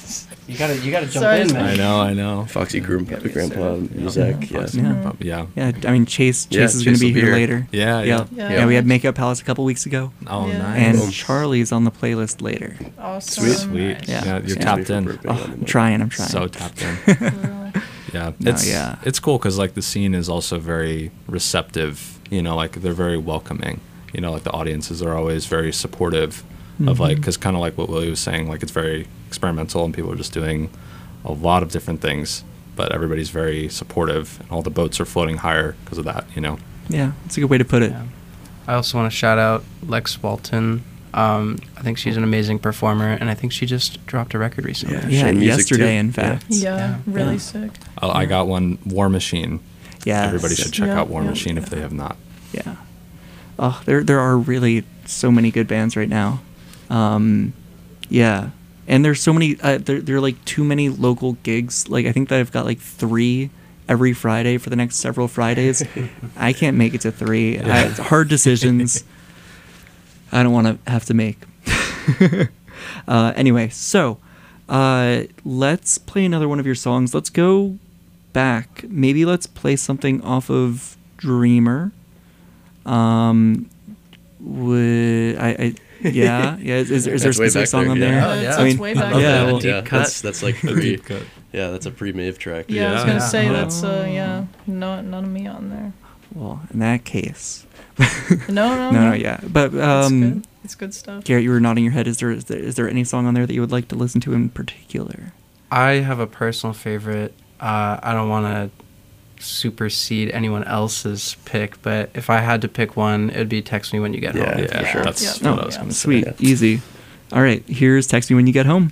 You gotta, you gotta jump Sorry. in, man. I know, I know. Foxy Grandpa, Grandpa Muzak, yeah. Foxy Yeah. Grandpa, yeah. Yeah, I mean Chase. Chase Yeah, is going Chase to be will be here here. later. Yeah, yeah, yeah. yeah. Yeah. we had Makeup Palace a couple weeks ago, Oh, Yeah. nice. and Boom. Charlie's on the playlist later. Awesome. Sweet. Sweet. Yeah. Yeah, you're Yeah. tapped in. Birthday Oh, on the I'm night. trying. I'm trying. So tapped in. Cool. Yeah, No, it's yeah. it's cool because like the scene is also very receptive. You know, like they're very welcoming. You know, like the audiences are always very supportive of like, Mhm. because kind of like what Willie was saying, like it's very experimental and people are just doing a lot of different things, but everybody's very supportive and all the boats are floating higher because of that. You know. Yeah, it's a good way to put it. Yeah. I also want to shout out Lex Walton. Um, I think she's an amazing performer, and I think she just dropped a record recently. Yeah. Yeah, Shane Music yesterday, too. in fact. Yeah, Yeah. really Yeah. sick. Oh, I got one, War Machine. Yeah, Everybody should check Yeah, out War yeah. Machine if they have not. Yeah. Oh, there there are really so many good bands right now. Um, yeah, and there's so many. Uh, there there are like too many local gigs. Like I think that I've got like three every Friday for the next several Fridays. I can't make it to three. I, it's hard decisions. I don't want to have to make. uh, anyway, so uh, let's play another one of your songs. Let's go back. Maybe let's play something off of Dreamer. Um, would I? I yeah, yeah. Is, is, is there a That's way specific back song there, on yeah. there? Oh, yeah. I mean, That's way back love yeah, that. well, Deep yeah, cut. that's that's like pre. Yeah, that's a pre-Mave track. Yeah, I was Yeah. gonna say Yeah. that's uh yeah, no, none of me on there. well, in that case, No, no, no, no, yeah. But It's um, good. It's good stuff. Garrett, you were nodding your head. Is there, is there is there any song on there that you would like to listen to in particular? I have a personal favorite. Uh, I don't want to supersede anyone else's pick, but if I had to pick one, it would be "Text Me When You Get Yeah, Home." for Yeah, sure. that's Yeah. what I was Yeah. going to say. Sweet, Yeah. easy. All right, here's "Text Me When You Get Home."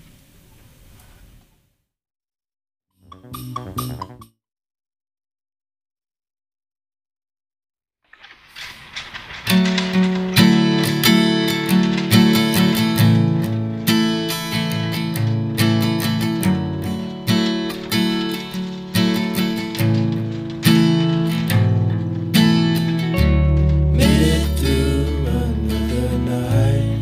Made it through another night.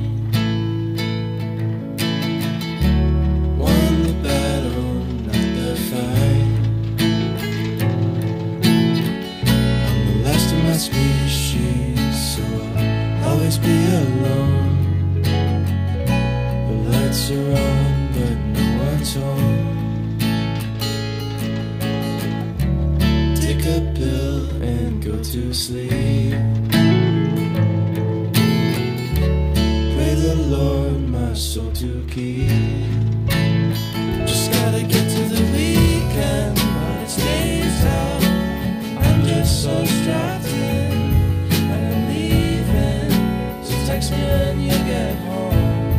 Won the battle, not the fight. I'm the last of my species, so I'll always be alone. The lights are on, but no one's home. Take a pill and go to sleep. Pray the Lord my soul to keep. Just gotta get to the weekend, but it stays out. I'm just so strapped in, and I'm leaving. So text me when you get home.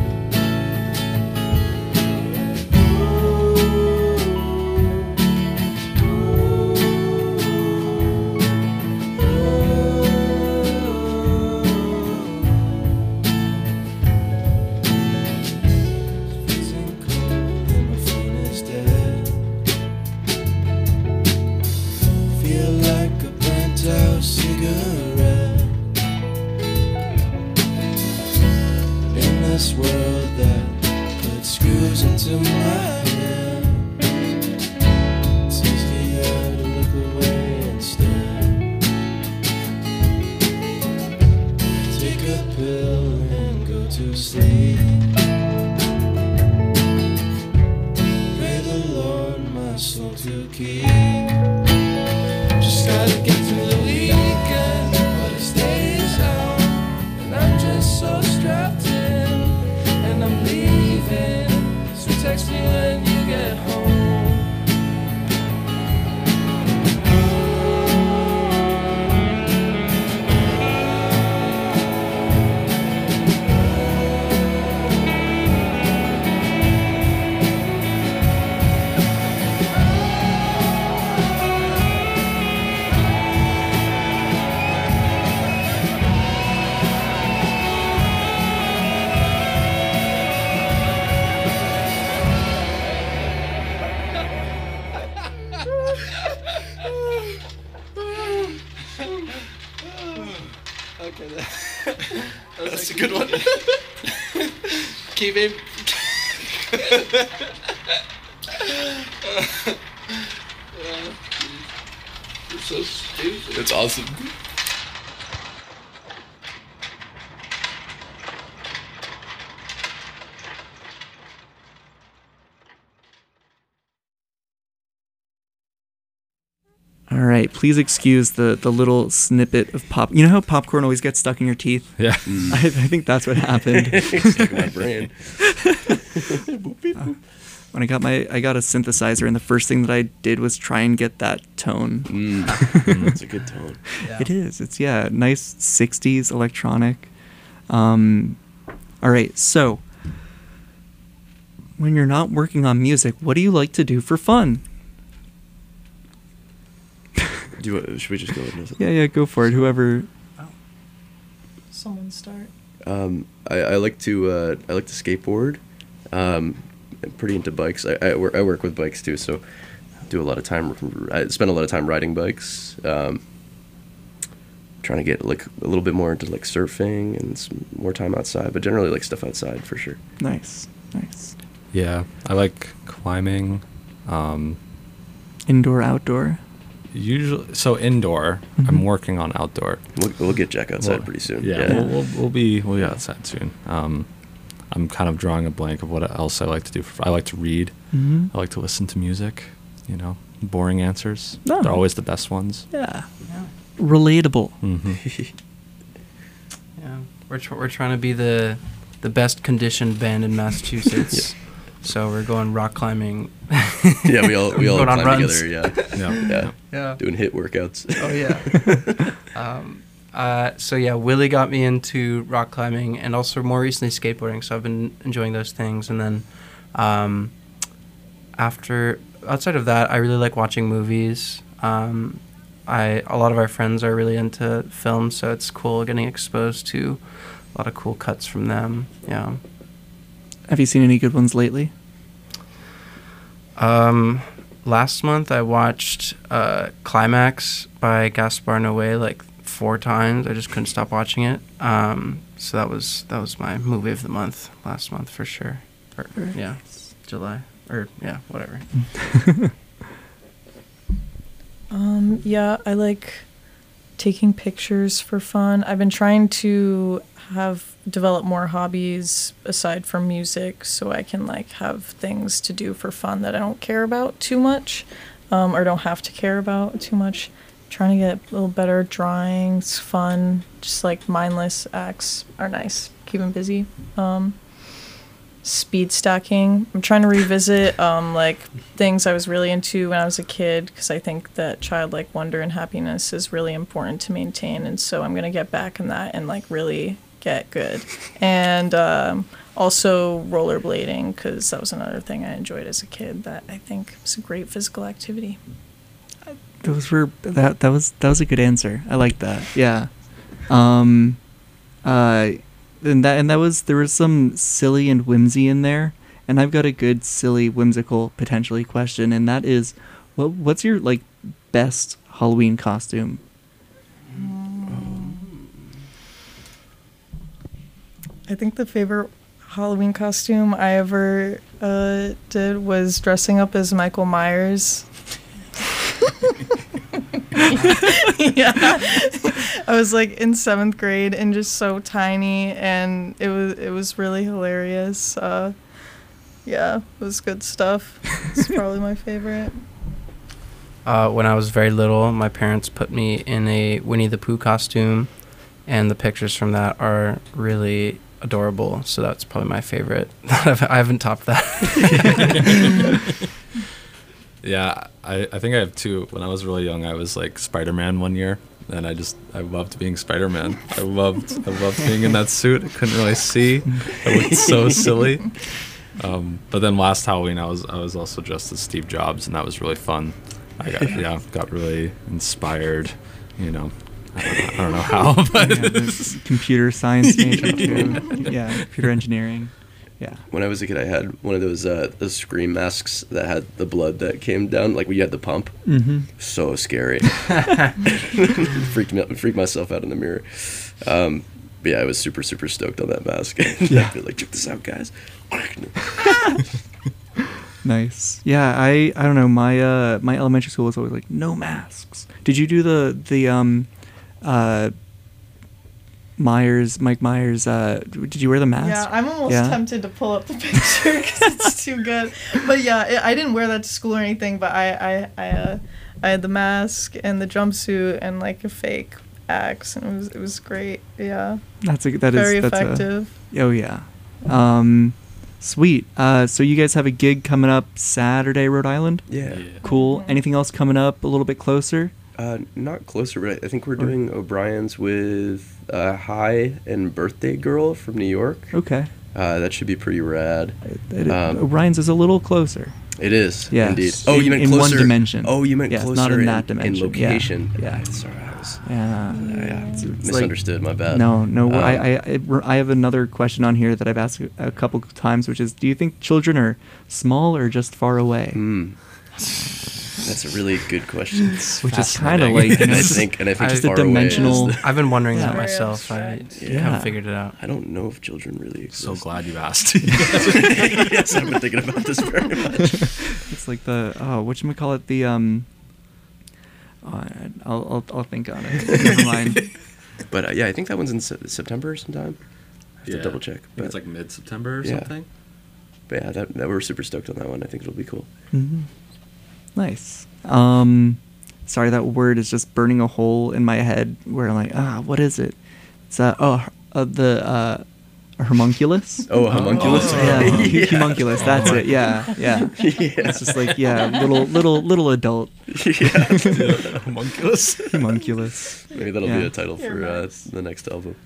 Freezing cold and my phone is dead. Feel like a burnt out cigarette in this world that puts screws into my head. It's easier to look away instead. Take a pill and go to sleep. Pray the Lord my soul to keep. Just gotta get through the weekend, but it stays out. And I'm just so strapped in, and I'm leaving. So text me when you get home. Okay, that, that's a good one. Keep it. Yeah. You're so stupid. It's awesome. All right, please excuse the the little snippet of pop. You know how popcorn always gets stuck in your teeth? Yeah. I, I think that's what happened. Stuck in my brain. When I got my, I got a synthesizer, and the first thing that I did was try and get that tone. Mm. That's a good tone. Yeah. It is. It's yeah, nice sixties electronic. Um, all right, so when you're not working on music, what do you like to do for fun? Do you, want- should we just go with this? Yeah, yeah, go for it. Whoever. Someone start. Um, I, I like to uh, I like to skateboard. Um, I'm pretty into bikes. I, I work I work with bikes too, so I do a lot of time. I spend a lot of time riding bikes. Um, trying to get like a little bit more into like surfing and some more time outside, but generally like stuff outside for sure. Nice, nice. Yeah, I like climbing. Um, Indoor, outdoor. usually, so indoor. Mhm. I'm working on outdoor. We'll, we'll get Jack outside Well, pretty soon. Yeah, We'll, we'll, we'll be we'll be outside soon. Um, I'm kind of drawing a blank of what else I like to do. For, I like to read. Mm-hmm. I like to listen to music. You know, boring answers. No. They're always the best ones. Yeah. Yeah. Relatable. hmm Yeah, we're tr- we're trying to be the the best conditioned band in Massachusetts. So we're going rock climbing. Yeah, we all we all Going on climb runs. together. Yeah, Yeah. yeah, Yeah. doing hit workouts. Oh yeah. um, uh, so yeah, Willie got me into rock climbing and also more recently skateboarding. So I've been enjoying those things. And then um, after outside of that, I really like watching movies. Um, I a lot of our friends are really into film, so it's cool getting exposed to a lot of cool cuts from them. Yeah. Have you seen any good ones lately? Um, last month I watched uh, Climax by Gaspar Noé like four times. I just couldn't stop watching it. Um, so that was that was my movie of the month last month for sure. Or, yeah, July or yeah, whatever. Um, yeah, I like taking pictures for fun. I've been trying to have develop more hobbies aside from music so I can like have things to do for fun that I don't care about too much, um, or don't have to care about too much. Trying to get a little better at drawing. It's fun. Just like mindless acts are nice. Keep them busy. Um, speed stacking. I'm trying to revisit um, like things I was really into when I was a kid because I think that childlike wonder and happiness is really important to maintain, and so I'm gonna get back in that and like really get good. And um, also rollerblading because that was another thing I enjoyed as a kid that I think was a great physical activity. Those were that that was that was a good answer. I like that. Yeah. Um uh and that and that was there was some silly and whimsy in there. And I've got a good silly whimsical potentially question, and that is what what's your like best Halloween costume? I think the favorite Halloween costume I ever uh, did was dressing up as Michael Myers. Yeah, I was like in seventh grade and just so tiny, and it was it was really hilarious. Uh, yeah, it was good stuff. It's probably my favorite. Uh, when I was very little, my parents put me in a Winnie the Pooh costume, and the pictures from that are really adorable. So that's probably my favorite. I haven't topped that. Yeah, I, I think I have two. When I was really young, I was like Spider-Man one year, and I just I loved being Spider-Man. I loved I loved being in that suit. I couldn't really see. I looked so silly. Um, but then last Halloween, I was I was also dressed as Steve Jobs, and that was really fun. I got yeah got really inspired. You know, I don't know, I don't know how, but Yeah, the computer science major too. Yeah, computer engineering. Yeah. When I was a kid, I had one of those uh, those scream masks that had the blood that came down, like when you had the pump. Mm-hmm. So scary. freaked me out, freaked myself out in the mirror. Um, but yeah, I was super super stoked on that mask. Yeah. I'd be like, check this out, guys. Nice. Yeah, I I don't know. My uh my elementary school was always like no masks. Did you do the the um uh Myers Mike Myers uh did you wear the mask? Yeah, I'm almost Yeah? tempted to pull up the picture because it's too good. But yeah, it, I didn't wear that to school or anything. But I I I, uh, I had the mask and the jumpsuit and like a fake axe, and it was it was great. Yeah, That's a that is very that's a- effective. oh yeah. Um sweet. Uh so you guys have a gig coming up Saturday, Rhode Island? Yeah. Cool. Mhm. Anything else coming up a little bit closer? Uh, not closer, but I think we're Or- doing O'Brien's with uh, High and Birthday Girl from New York. Okay. Uh, that should be pretty rad. It- Um, Orions is a little closer. It is, Yes. indeed. Oh, you In- meant in one closer. dimension. Oh, you meant Yes, closer not in in, that dimension. in location. Yeah. Yeah. Sorry, I was Yeah. yeah, It's- it's like- misunderstood. my bad. No, no. Um, I, I, I, I have another question on here that I've asked a couple of times, which is, do you think children are small or just far away? Hmm. That's a really good question. Which is kind of like, you and know, I just- think, and I think I- just a far away is dimensional- the- I've been wondering Yeah. that Very myself. I abstract. Yeah. haven't figured it out. I don't know if children really exist. So glad you asked. Yes, I've been thinking about this very much. it's like the, oh, whatchamacallit, the, um, oh, I'll, I'll, I'll think on it. Never mind. But uh, yeah, I think that one's in se- September sometime. I have Yeah. to double check. I think But, it's like mid-September or Yeah. something. but yeah, that, that we're super stoked on that one. I think it'll be cool. Mhm. Nice. Um, sorry, that word is just burning a hole in my head where I'm like, ah, what is it? It's uh, oh, uh, the uh, homunculus. Oh, homunculus. Oh. Yeah, hu- Yeah. homunculus. That's it. Yeah, yeah. Yeah. It's just like yeah, little, little, little adult Yeah. Homunculus. homunculus. Maybe that'll Yeah. be a title You're for uh, nice. the next album.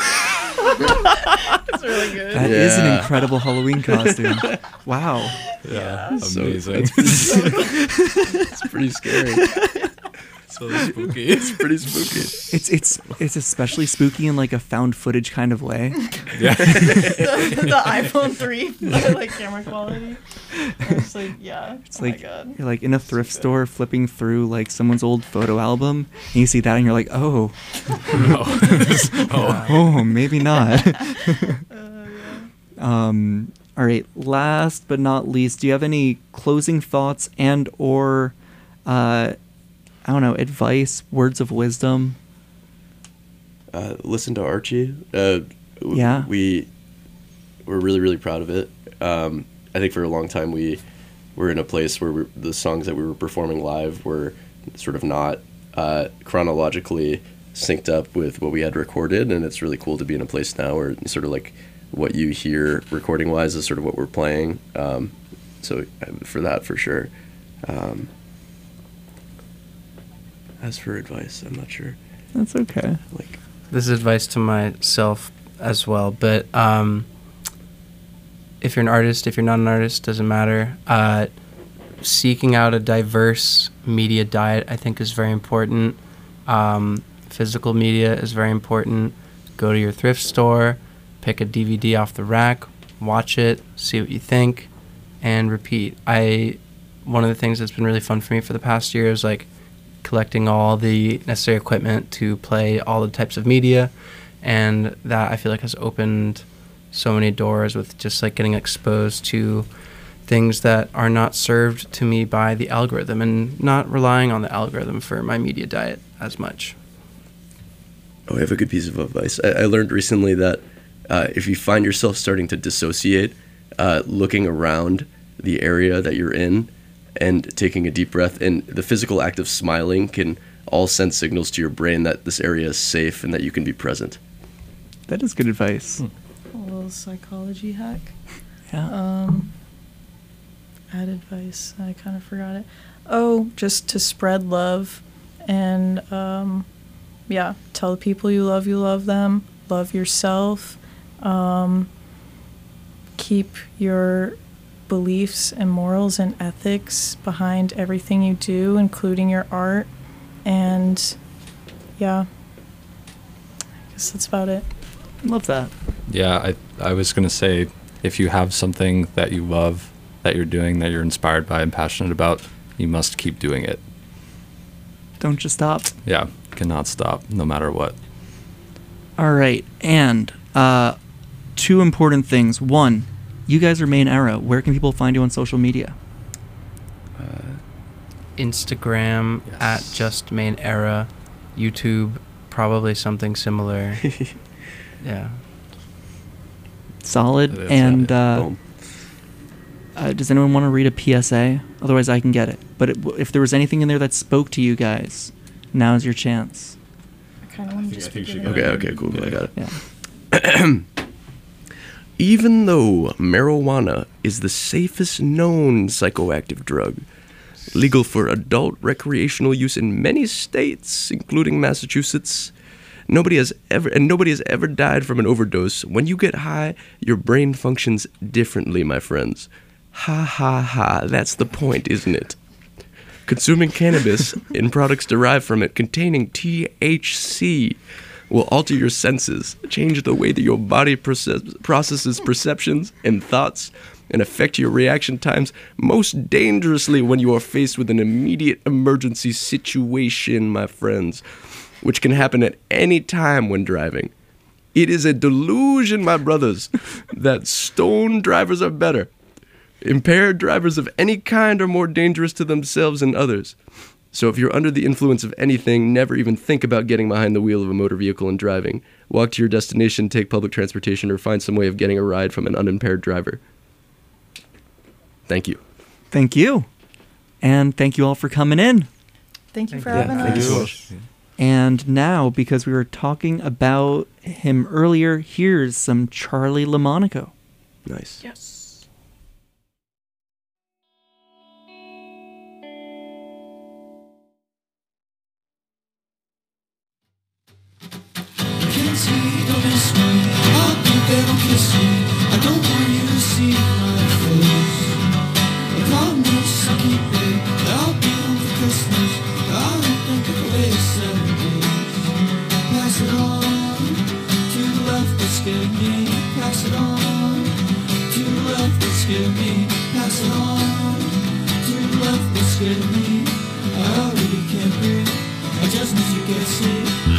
It's really good. That is an Yeah. incredible Halloween costume. Wow. Yeah, So- amazing. It's pretty scary. so spooky. It's pretty spooky. It's it's it's especially spooky in like a found footage kind of way. Yeah. the, the iPhone three like camera quality. It's like yeah. It's oh like my god. you're like in a thrift store flipping through like someone's old photo album, and you see that, and you're like, oh, oh. oh, maybe not. Uh, yeah. um, all right. Last but not least, do you have any closing thoughts and or, uh, I don't know, advice, words of wisdom? Uh, listen to Archie. Uh, w- Yeah. We we're really really proud of it. Um, I think for a long time we were in a place where we, the songs that we were performing live were sort of not uh, chronologically synced up with what we had recorded, and it's really cool to be in a place now where sort of like what you hear recording wise is sort of what we're playing. Um, so uh, for that, for sure. Um, as for advice, I'm not sure. That's okay. Like. This is advice to myself as well, but um, if you're an artist, if you're not an artist, doesn't matter. Uh, seeking out a diverse media diet, I think, is very important. Um, physical media is very important. Go to your thrift store, pick a D V D off the rack, watch it, see what you think, and repeat. I one of the things that's been really fun for me for the past year is like collecting all the necessary equipment to play all the types of media, and that I feel like has opened so many doors with just like getting exposed to things that are not served to me by the algorithm and not relying on the algorithm for my media diet as much. Oh, I have a good piece of advice. I, I learned recently that uh, if you find yourself starting to dissociate, uh, looking around the area that you're in and taking a deep breath, and the physical act of smiling can all send signals to your brain that this area is safe and that you can be present. That is good advice. A little psychology hack. Yeah. Um, add advice. I kind of forgot it. Oh, just to spread love, and um, yeah, tell the people you love you love them. Love yourself. Um, keep your beliefs and morals and ethics behind everything you do, including your art. And yeah, I guess that's about it. Love that. Yeah, I I was gonna say, if you have something that you love, that you're doing, that you're inspired by and passionate about, you must keep doing it. Don't just stop. Yeah, cannot stop, no matter what. All right, and uh, two important things. One, you guys are Main Era. Where can people find you on social media? Instagram Yes. at Just Main Era, YouTube probably something similar. Yeah. Solid. It is, And yeah. uh, Boom. uh, does anyone want to read a P S A? Otherwise, I can get it. But it, if there was anything in there that spoke to you guys, now's your chance. I kind of want to I just think be she given got Okay, it. okay, cool. I got it. Yeah. Even though marijuana is the safest known psychoactive drug, legal for adult recreational use in many states, including Massachusetts, nobody has ever and nobody has ever died from an overdose. When you get high, your brain functions differently, my friends. Ha ha ha, that's the point, isn't it? Consuming cannabis and products derived from it containing T H C will alter your senses, change the way that your body process- processes perceptions and thoughts, and affect your reaction times most dangerously when you are faced with an immediate emergency situation, my friends, which can happen at any time when driving. It is a delusion, my brothers, that stoned drivers are better. Impaired drivers of any kind are more dangerous to themselves and others. So if you're under the influence of anything, never even think about getting behind the wheel of a motor vehicle and driving. Walk to your destination, take public transportation, or find some way of getting a ride from an unimpaired driver. Thank you. Thank you. And thank you all for coming in. Thank you for you. having Thank you us. so much. And now, because we were talking about him earlier, here's some Charlie LaMonaco. Nice. Yes. Can't see, don't miss me. I'll be there, don't kiss me. I don't want you to see my face. I promise I'll keep it. I'll be home for Christmas. I don't think I can wait seven days. Pass it on to the left that scared me. Pass it on to the left that scared me. Pass it on to the left that scared me. I really can't breathe. I just need to get sick.